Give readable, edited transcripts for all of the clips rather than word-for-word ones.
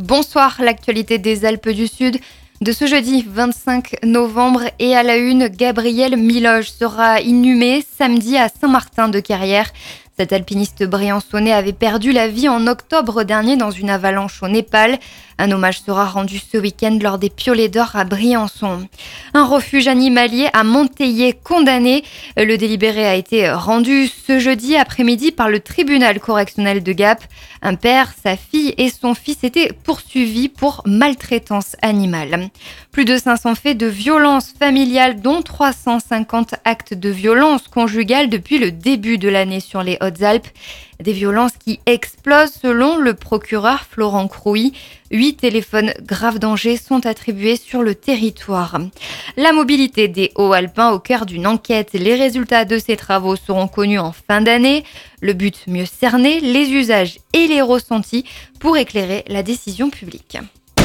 Bonsoir, l'actualité des Alpes du Sud de ce jeudi 25 novembre et à la une, Gabriel Miloge sera inhumé samedi à Saint-Martin-de-Carrière. Cet alpiniste briançonnais avait perdu la vie en octobre dernier dans une avalanche au Népal. Un hommage sera rendu ce week-end lors des Piolets d'Or à Briançon. Un refuge animalier à Monteillé condamné. Le délibéré a été rendu ce jeudi après-midi par le tribunal correctionnel de Gap. Un père, sa fille et son fils étaient poursuivis pour maltraitance animale. Plus de 500 faits de violence familiale, dont 350 actes de violence conjugale depuis le début de l'année sur les Hautes-Alpes. Des violences qui explosent selon le procureur Florent Crouy. 8 téléphones grave danger sont attribués sur le territoire. La mobilité des Hauts-Alpins au cœur d'une enquête. Les résultats de ces travaux seront connus en fin d'année. Le but, mieux cerner les usages et les ressentis pour éclairer la décision publique.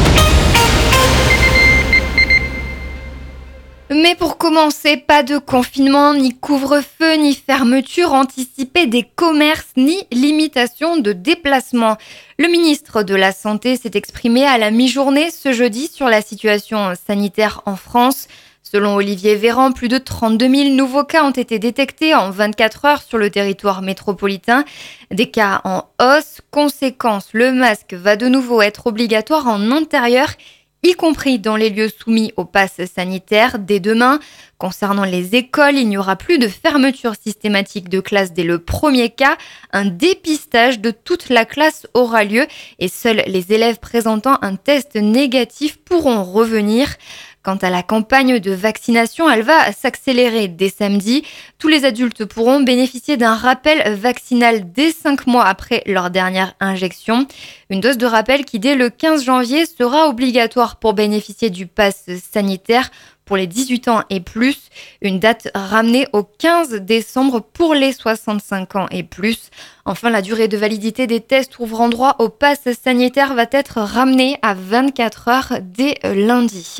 Mais pour commencer, pas de confinement, ni couvre-feu, ni fermeture anticipée des commerces, ni limitation de déplacement. Le ministre de la Santé s'est exprimé à la mi-journée ce jeudi sur la situation sanitaire en France. Selon Olivier Véran, plus de 32 000 nouveaux cas ont été détectés en 24 heures sur le territoire métropolitain. Des cas en hausse. Conséquence, le masque va de nouveau être obligatoire en intérieur, y compris dans les lieux soumis au pass sanitaire dès demain. Concernant les écoles, il n'y aura plus de fermeture systématique de classe dès le premier cas. Un dépistage de toute la classe aura lieu et seuls les élèves présentant un test négatif pourront revenir. Quant à la campagne de vaccination, elle va s'accélérer dès samedi. Tous les adultes pourront bénéficier d'un rappel vaccinal dès 5 mois après leur dernière injection. Une dose de rappel qui, dès le 15 janvier, sera obligatoire pour bénéficier du pass sanitaire pour les 18 ans et plus. Une date ramenée au 15 décembre pour les 65 ans et plus. Enfin, la durée de validité des tests ouvrant droit au pass sanitaire va être ramenée à 24 heures dès lundi.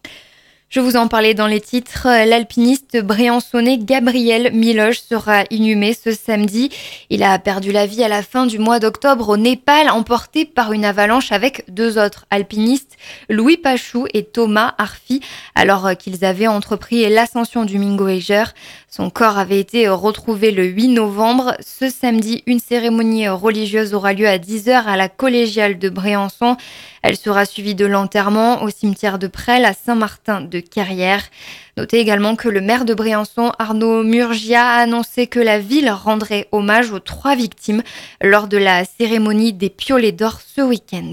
Je vous en parlais dans les titres, l'alpiniste briançonnais Gabriel Miloge sera inhumé ce samedi. Il a perdu la vie à la fin du mois d'octobre au Népal, emporté par une avalanche avec 2 autres alpinistes, Louis Pachou et Thomas Arfi, alors qu'ils avaient entrepris l'ascension du Mingo-Eiger. Son corps avait été retrouvé le 8 novembre. Ce samedi, une cérémonie religieuse aura lieu à 10h à la collégiale de Briançon. Elle sera suivie de l'enterrement au cimetière de Presles à Saint-Martin-de-Carrière. Notez également que le maire de Briançon, Arnaud Murgia, a annoncé que la ville rendrait hommage aux 3 victimes lors de la cérémonie des Piolets d'Or ce week-end.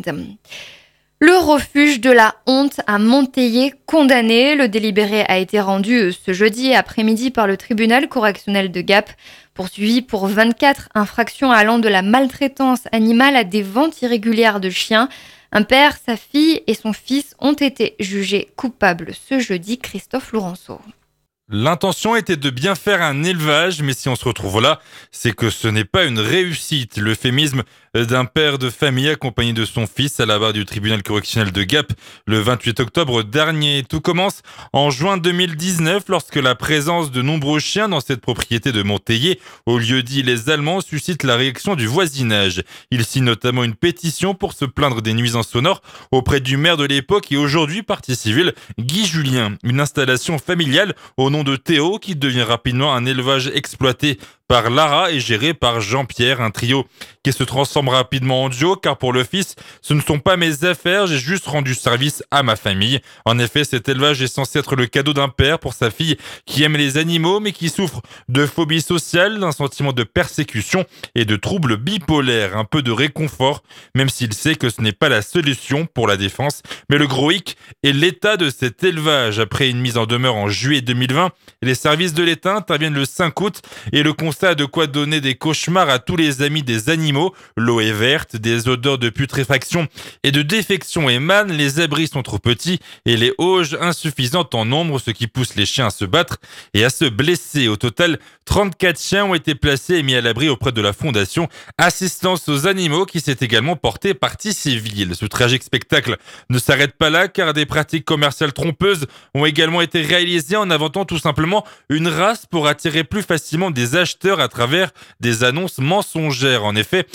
Le refuge de la honte à Monteillé condamné. Le délibéré a été rendu ce jeudi après-midi par le tribunal correctionnel de Gap, poursuivi pour 24 infractions allant de la maltraitance animale à des ventes irrégulières de chiens. Un père, sa fille et son fils ont été jugés coupables ce jeudi. Christophe Lourenço. L'intention était de bien faire un élevage, mais si on se retrouve là, c'est que ce n'est pas une réussite. L'euphémisme d'un père de famille accompagné de son fils à la barre du tribunal correctionnel de Gap le 28 octobre dernier. Tout commence en juin 2019 lorsque la présence de nombreux chiens dans cette propriété de Monteillé, au lieu-dit Les Allemands, suscite la réaction du voisinage. Il signe notamment une pétition pour se plaindre des nuisances sonores auprès du maire de l'époque et aujourd'hui partie civile, Guy Julien. Une installation familiale au nom de Théo qui devient rapidement un élevage exploité par Lara et géré par Jean-Pierre, un trio qui se transforme rapidement en duo car pour le fils, ce ne sont pas mes affaires, j'ai juste rendu service à ma famille. En effet, cet élevage est censé être le cadeau d'un père pour sa fille qui aime les animaux mais qui souffre de phobie sociale, d'un sentiment de persécution et de troubles bipolaires. Un peu de réconfort, même s'il sait que ce n'est pas la solution pour la défense. Mais le gros hic est l'état de cet élevage. Après une mise en demeure en juillet 2020, les services de l'État interviennent le 5 août et le constat a de quoi donner des cauchemars à tous les amis des animaux. L'eau est verte, des odeurs de putréfaction et de défection émanent, les abris sont trop petits et les auges insuffisantes en nombre, ce qui pousse les chiens à se battre et à se blesser. Au total, 34 chiens ont été placés et mis à l'abri auprès de la fondation Assistance aux animaux qui s'est également portée partie civile. Ce tragique spectacle ne s'arrête pas là car des pratiques commerciales trompeuses ont également été réalisées en inventant tout simplement une race pour attirer plus facilement des acheteurs à travers des annonces mensongères. En effet, à la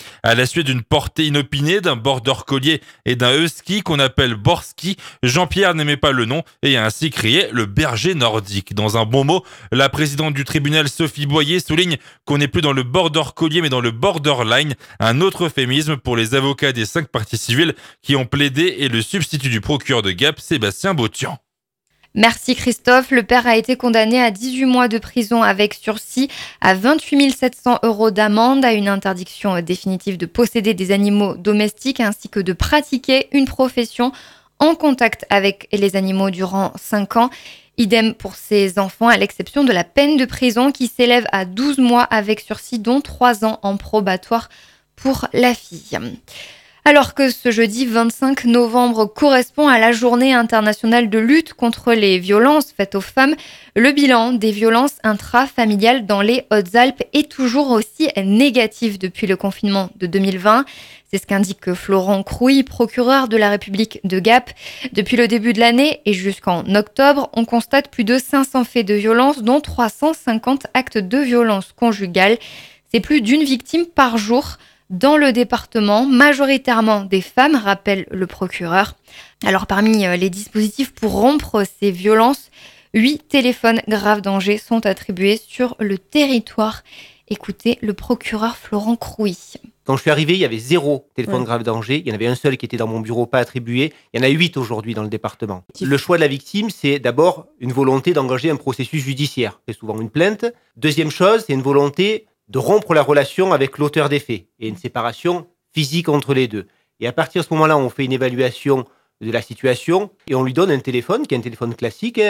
suite d'une portée inopinée d'un border collier et d'un husky qu'on appelle Borski, Jean-Pierre n'aimait pas le nom et a ainsi créé le berger nordique. Dans un bon mot, la présidente du tribunal Sophie Boyer souligne qu'on n'est plus dans le border collier mais dans le borderline, un autre euphémisme pour les avocats des 5 parties civiles qui ont plaidé et le substitut du procureur de Gap, Sébastien Bautian. Merci Christophe. Le père a été condamné à 18 mois de prison avec sursis, à 28 700 € d'amende, à une interdiction définitive de posséder des animaux domestiques ainsi que de pratiquer une profession en contact avec les animaux durant 5 ans. Idem pour ses enfants, à l'exception de la peine de prison qui s'élève à 12 mois avec sursis, dont 3 ans en probatoire pour la fille. Alors que ce jeudi 25 novembre correspond à la journée internationale de lutte contre les violences faites aux femmes, le bilan des violences intrafamiliales dans les Hautes-Alpes est toujours aussi négatif depuis le confinement de 2020. C'est ce qu'indique Florent Crouy, procureur de la République de Gap. Depuis le début de l'année et jusqu'en octobre, on constate plus de 500 faits de violence, dont 350 actes de violence conjugale. C'est plus d'une victime par jour dans le département, majoritairement des femmes, rappelle le procureur. Alors parmi les dispositifs pour rompre ces violences, 8 téléphones grave danger sont attribués sur le territoire. Écoutez le procureur Florent Crouy. Quand je suis arrivé, il y avait 0 téléphone grave danger. Il y en avait un seul qui était dans mon bureau, pas attribué. Il y en a 8 aujourd'hui dans le département. Le choix de la victime, c'est d'abord une volonté d'engager un processus judiciaire. C'est souvent une plainte. Deuxième chose, c'est une volonté de rompre la relation avec l'auteur des faits et une séparation physique entre les deux. Et à partir de ce moment-là, on fait une évaluation de la situation et on lui donne un téléphone, qui est un téléphone classique,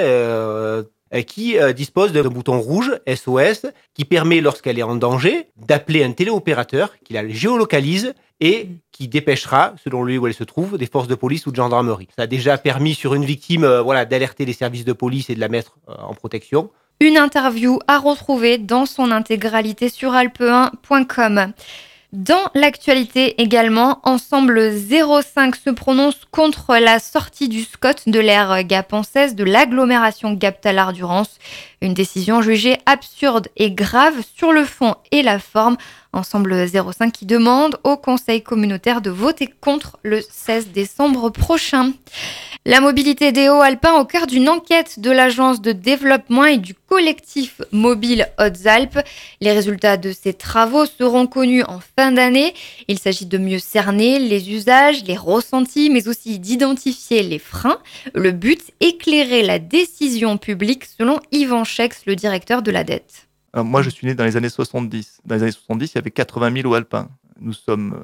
qui dispose d'un bouton rouge, SOS, qui permet, lorsqu'elle est en danger, d'appeler un téléopérateur qui la géolocalise et qui dépêchera, selon lui où elle se trouve, des forces de police ou de gendarmerie. Ça a déjà permis sur une victime d'alerter les services de police et de la mettre en protection. Une interview à retrouver dans son intégralité sur alpe1.com. Dans l'actualité également, Ensemble 05 se prononce contre la sortie du SCOT de l'aire gapençaise de l'agglomération Gap-Tallard-Durance. Une décision jugée absurde et grave sur le fond et la forme. Ensemble 05 qui demande au Conseil communautaire de voter contre le 16 décembre prochain. La mobilité des Hauts-Alpins au cœur d'une enquête de l'agence de développement et du collectif mobile Hautes-Alpes. Les résultats de ces travaux seront connus en fin d'année. Il s'agit de mieux cerner les usages, les ressentis, mais aussi d'identifier les freins. Le but, éclairer la décision publique selon Yvan Chex, le directeur de l'ADETE. Moi, je suis né dans les années 70. Dans les années 70, il y avait 80 000 Hauts-Alpins. Nous sommes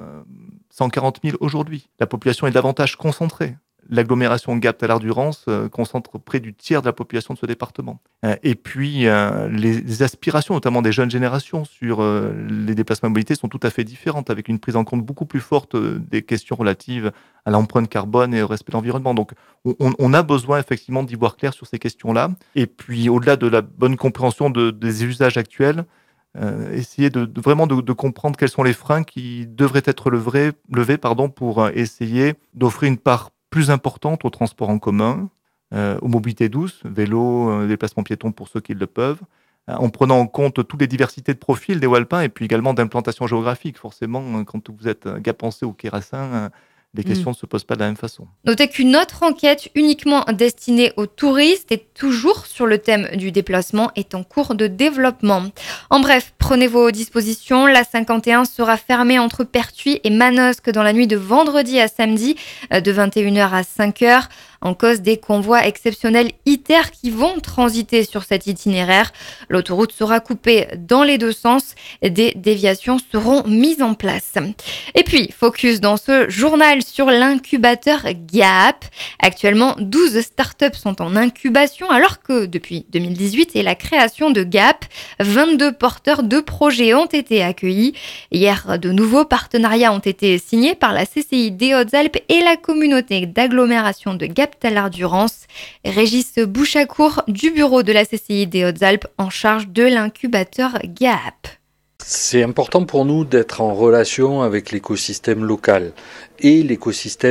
140 000 aujourd'hui. La population est davantage concentrée. L'agglomération Gap-Tallard-Durance concentre près du tiers de la population de ce département. Et puis, les aspirations, notamment des jeunes générations, sur les déplacements de mobilité sont tout à fait différentes, avec une prise en compte beaucoup plus forte des questions relatives à l'empreinte carbone et au respect de l'environnement. Donc, on a besoin effectivement d'y voir clair sur ces questions-là. Et puis, au-delà de la bonne compréhension des usages actuels, essayer vraiment de comprendre quels sont les freins qui devraient être levés pour essayer d'offrir une part plus importante au transport en commun, aux mobilités douces, vélo, déplacements piétons pour ceux qui le peuvent, en prenant en compte toutes les diversités de profils des Hauts-Alpins et puis également d'implantation géographique. Forcément, quand vous êtes gapençais ou quérassin, les questions ne se posent pas de la même façon. Notez qu'une autre enquête uniquement destinée aux touristes et toujours sur le thème du déplacement est en cours de développement. En bref, prenez vos dispositions. La 51 sera fermée entre Pertuis et Manosque dans la nuit de vendredi à samedi de 21h à 5h. En cause des convois exceptionnels ITER qui vont transiter sur cet itinéraire. L'autoroute sera coupée dans les deux sens. Des déviations seront mises en place. Et puis, focus dans ce journal sur l'incubateur Gap. Actuellement, 12 startups sont en incubation alors que depuis 2018 et la création de Gap, 22 porteurs de projets ont été accueillis. Hier, de nouveaux partenariats ont été signés par la CCI des Hautes-Alpes et la communauté d'agglomération de Gap-Tallard-Durance. Régis Bouchacourt du bureau de la CCI des Hautes-Alpes en charge de l'incubateur Gap. C'est important pour nous d'être en relation avec l'écosystème local et l'écosystème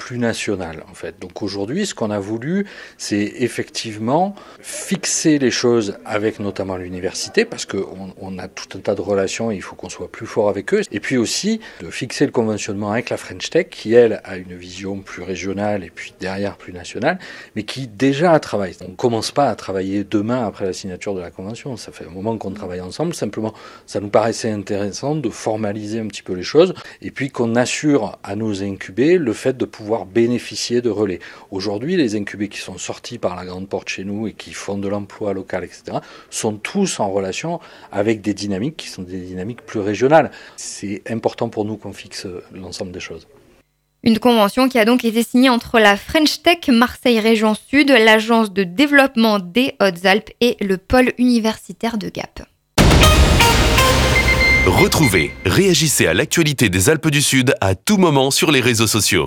plus national en fait. Donc aujourd'hui, ce qu'on a voulu, c'est effectivement fixer les choses avec notamment l'université, parce qu'on a tout un tas de relations et il faut qu'on soit plus fort avec eux. Et puis aussi de fixer le conventionnement avec la French Tech, qui elle a une vision plus régionale et puis derrière plus nationale, mais qui déjà travaille. On ne commence pas à travailler demain après la signature de la convention. Ça fait un moment qu'on travaille ensemble. Simplement, ça nous paraissait intéressant de formaliser un petit peu les choses et puis qu'on assure à nos incubés le fait de pouvoir bénéficier de relais. Aujourd'hui, les incubés qui sont sortis par la grande porte chez nous et qui font de l'emploi local, etc., sont tous en relation avec des dynamiques qui sont des dynamiques plus régionales. C'est important pour nous qu'on fixe l'ensemble des choses. Une convention qui a donc été signée entre la French Tech Marseille Région Sud, l'Agence de développement des Hautes-Alpes et le pôle universitaire de Gap. Retrouvez, réagissez à l'actualité des Alpes du Sud à tout moment sur les réseaux sociaux.